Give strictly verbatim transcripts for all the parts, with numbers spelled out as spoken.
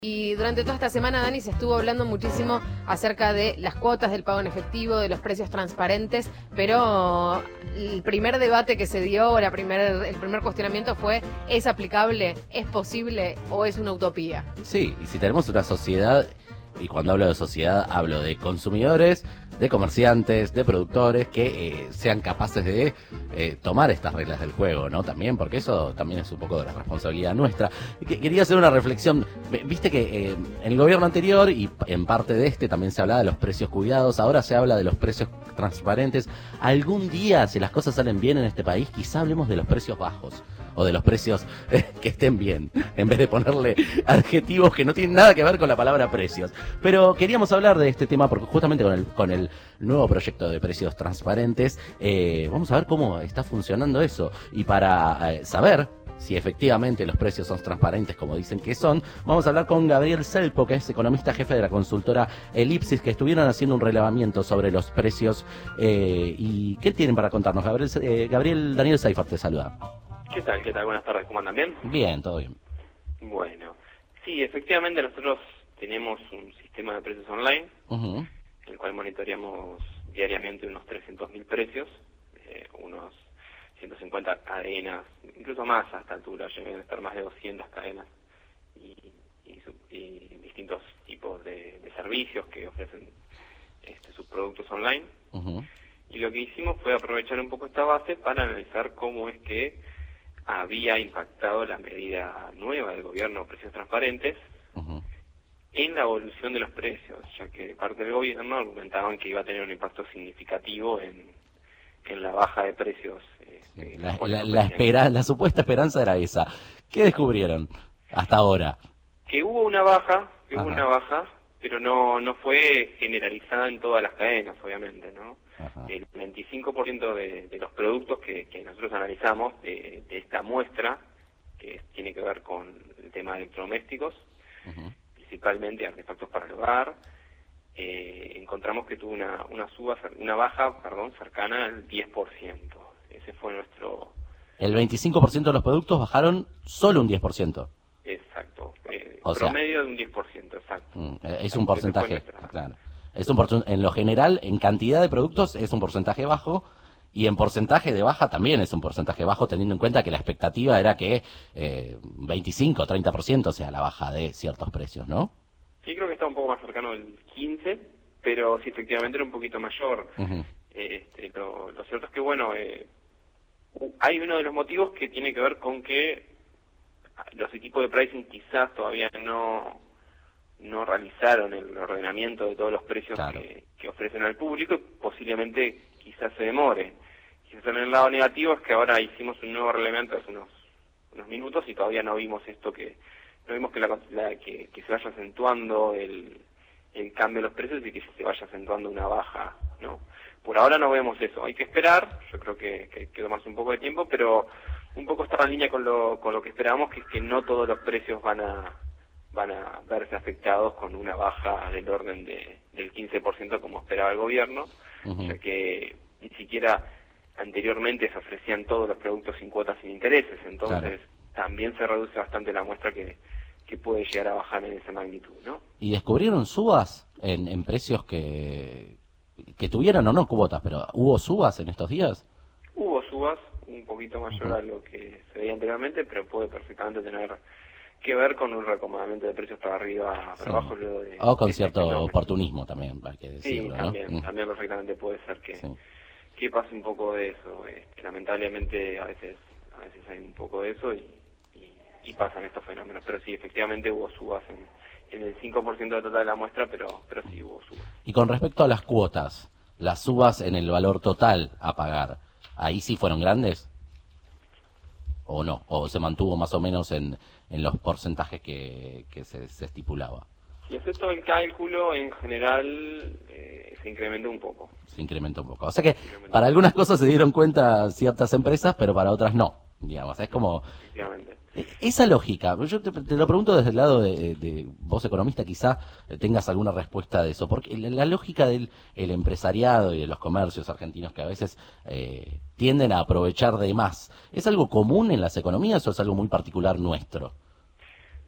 Y durante toda esta semana, Dani, se estuvo hablando muchísimo acerca de las cuotas del pago en efectivo, de los precios transparentes, pero el primer debate que se dio, la primer, el primer cuestionamiento fue, ¿es aplicable, es posible o es una utopía? Sí, y si tenemos una sociedad, y cuando hablo de sociedad hablo de consumidores, de comerciantes, de productores que eh, sean capaces de eh, tomar estas reglas del juego, ¿no? También, porque eso también es un poco de la responsabilidad nuestra. Quería hacer una reflexión. Viste que eh, en el gobierno anterior y en parte de este también se hablaba de los precios cuidados, ahora se habla de los precios transparentes. Algún día, si las cosas salen bien en este país, quizá hablemos de los precios bajos o de los precios eh, que estén bien, en vez de ponerle adjetivos que no tienen nada que ver con la palabra precios. Pero queríamos hablar de este tema porque justamente con el, con el nuevo proyecto de precios transparentes, eh, vamos a ver cómo está funcionando eso. Y para eh, saber si efectivamente los precios son transparentes como dicen que son, vamos a hablar con Gabriel Selpo, que es economista jefe de la consultora Elipsis, que estuvieron haciendo un relevamiento sobre los precios. Eh, ¿Y qué tienen para contarnos? Gabriel, eh, Gabriel Daniel Seifert te saluda. ¿Qué tal? ¿Qué tal? Buenas tardes. ¿Cómo andan? ¿Bien? Bien, todo bien. Bueno, sí, efectivamente nosotros tenemos un sistema de precios online, uh-huh. el cual monitoreamos diariamente unos trescientos mil precios, eh, unos ciento cincuenta cadenas, incluso más a esta altura, llegan a estar más de doscientas cadenas y, y, y distintos tipos de, de servicios que ofrecen este, sus productos online. Uh-huh. Y lo que hicimos fue aprovechar un poco esta base para analizar cómo es que había impactado la medida nueva del gobierno, precios transparentes, uh-huh. en la evolución de los precios, ya que de parte del gobierno argumentaban que iba a tener un impacto significativo en, en la baja de precios. Eh, la, la, la, espera, la supuesta esperanza era esa. ¿Qué descubrieron hasta ahora? Que hubo una baja, que hubo una baja, pero no no fue generalizada en todas las cadenas, obviamente, ¿no? Ajá. El veinticinco por ciento de, de los productos que, que nosotros analizamos de, de esta muestra, que tiene que ver con el tema de electrodomésticos, uh-huh. principalmente artefactos para el hogar, eh, encontramos que tuvo una una suba, una baja, perdón, cercana al diez por ciento. Ese fue nuestro... El veinticinco por ciento de los productos bajaron solo un diez por ciento. Exacto. Eh, o promedio sea, de un diez por ciento, exacto. Mm, es un porcentaje, claro. Es un porcent- en lo general, en cantidad de productos es un porcentaje bajo, y en porcentaje de baja también es un porcentaje bajo, teniendo en cuenta que la expectativa era que eh, veinticinco o treinta por ciento sea la baja de ciertos precios, ¿no? Sí, creo que está un poco más cercano del quince, pero sí, efectivamente era un poquito mayor. Uh-huh. Eh, este, lo, lo cierto es que, bueno, eh, hay uno de los motivos que tiene que ver con que los equipos de pricing quizás todavía no... no realizaron el ordenamiento de todos los precios claro. que, que ofrecen al público, y posiblemente quizás se demore. Quizás en el lado negativo es que ahora hicimos un nuevo reglamento hace unos, unos minutos y todavía no vimos esto, que no vimos que, la, la, que, que se vaya acentuando el, el cambio de los precios y que se vaya acentuando una baja, ¿no? Por ahora no vemos eso, hay que esperar, yo creo que, que, que tomarse un poco de tiempo, pero un poco está en línea con lo, con lo que esperábamos, que es que no todos los precios van a van a verse afectados con una baja del orden de, del quince por ciento como esperaba el gobierno, uh-huh. ya que ni siquiera anteriormente se ofrecían todos los productos sin cuotas sin intereses, entonces claro. también se reduce bastante la muestra que, que puede llegar a bajar en esa magnitud, ¿no? ¿Y descubrieron subas en, en precios que, que tuvieran o no cuotas, pero hubo subas en estos días? Hubo subas, un poquito mayor uh-huh. a lo que se veía anteriormente, pero puede perfectamente tener que ver con un recomendamiento de precios para arriba, para sí. abajo. Luego de, o con de cierto este oportunismo también, hay que decirlo, sí, también, ¿no? también perfectamente puede ser que, sí. que pase un poco de eso. Eh, lamentablemente a veces a veces hay un poco de eso y, y, y pasan estos fenómenos. Pero sí, efectivamente hubo subas en, en el cinco por ciento de total de la muestra, pero, pero sí hubo subas. Y con respecto a las cuotas, las subas en el valor total a pagar, ¿ahí sí fueron grandes? ¿O no? ¿O se mantuvo más o menos en, en los porcentajes que, que se, se estipulaba? Si haces todo el cálculo, en general eh, se incrementó un poco. Se incrementó un poco. O sea que para algunas cosas se dieron cuenta ciertas empresas, pero para otras no, digamos. Es como... Efectivamente. Esa lógica, yo te, te lo pregunto desde el lado de, de vos economista, quizá tengas alguna respuesta de eso, porque la, la lógica del el empresariado y de los comercios argentinos que a veces eh, tienden a aprovechar de más, ¿es algo común en las economías o es algo muy particular nuestro?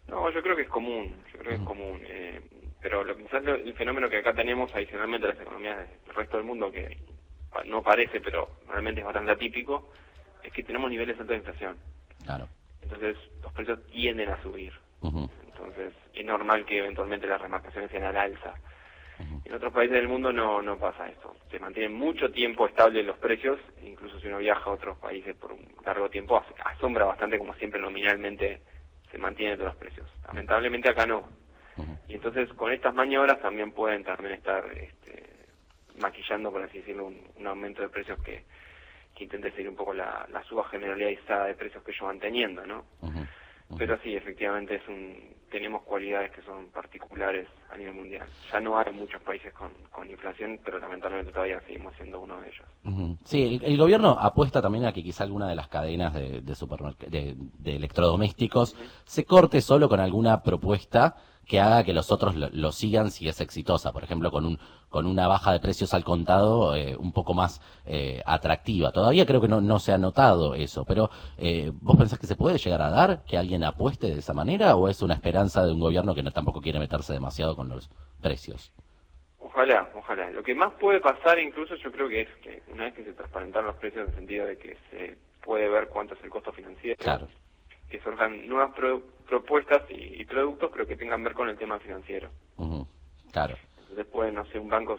No, yo creo que es común, yo creo que es común. Eh, pero lo, quizás lo, el fenómeno que acá tenemos adicionalmente a las economías del resto del mundo, que no parece, pero realmente es bastante atípico, es que tenemos niveles altos de inflación. Claro. Entonces los precios tienden a subir. Uh-huh. Entonces es normal que eventualmente las remarcaciones sean al alza. Uh-huh. En otros países del mundo no no pasa esto. Se mantienen mucho tiempo estables los precios, incluso si uno viaja a otros países por un largo tiempo, asombra bastante como siempre nominalmente se mantienen todos los precios. Lamentablemente acá no. Uh-huh. Y entonces con estas maniobras también pueden también estar este, maquillando, por así decirlo, un, un aumento de precios que, que intente seguir un poco la, la suba generalizada de precios que ellos van teniendo, ¿no? Uh-huh. Uh-huh. Pero sí, efectivamente es un tenemos cualidades que son particulares a nivel mundial. Ya no hay muchos países con, con inflación, pero lamentablemente todavía seguimos siendo uno de ellos. Uh-huh. Sí, el, el gobierno apuesta también a que quizá alguna de las cadenas de, de, supermerc- de, de electrodomésticos uh-huh. se corte solo con alguna propuesta que haga que los otros lo, lo sigan si es exitosa, por ejemplo, con un con una baja de precios al contado eh, un poco más eh, atractiva. Todavía creo que no, no se ha notado eso, pero eh, ¿vos pensás que se puede llegar a dar que alguien apueste de esa manera o es una esperanza de un gobierno que no tampoco quiere meterse demasiado con los precios? Ojalá, ojalá. Lo que más puede pasar incluso yo creo que es que una vez que se transparentaron los precios en el sentido de que se puede ver cuánto es el costo financiero, claro. que surjan nuevas pro- propuestas y, y productos, pero que tengan que ver con el tema financiero. Uh-huh. Claro. Entonces pueden, no sé, un banco,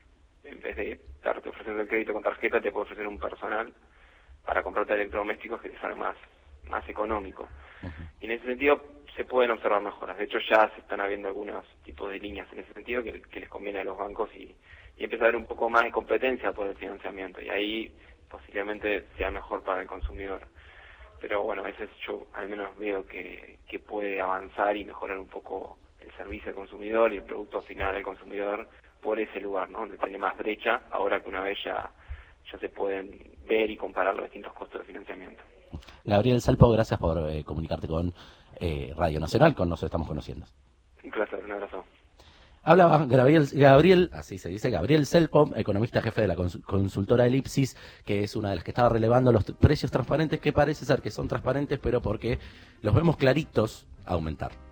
en vez de darte ofreciendo el crédito con tarjeta, te puede ofrecer un personal para comprarte electrodomésticos que te sale más, más económico. Uh-huh. Y en ese sentido se pueden observar mejoras. De hecho ya se están habiendo algunos tipos de líneas en ese sentido que, que les conviene a los bancos y, y empieza a haber un poco más de competencia por el financiamiento. Y ahí posiblemente sea mejor para el consumidor. Pero bueno, a veces yo al menos veo que, que puede avanzar y mejorar un poco el servicio al consumidor y el producto final al consumidor por ese lugar, ¿no? Donde tiene más brecha, ahora que una vez ya, ya se pueden ver y comparar los distintos costos de financiamiento. Gabriel Salpo, gracias por eh, comunicarte con eh, Radio Nacional, con Nos Estamos Conociendo. Un placer, un abrazo. Hablaba Gabriel, Gabriel, así se dice, Gabriel Selpom, economista jefe de la cons- consultora Elipsis, que es una de las que estaba relevando los t- precios transparentes, que parece ser que son transparentes, pero porque los vemos claritos aumentar.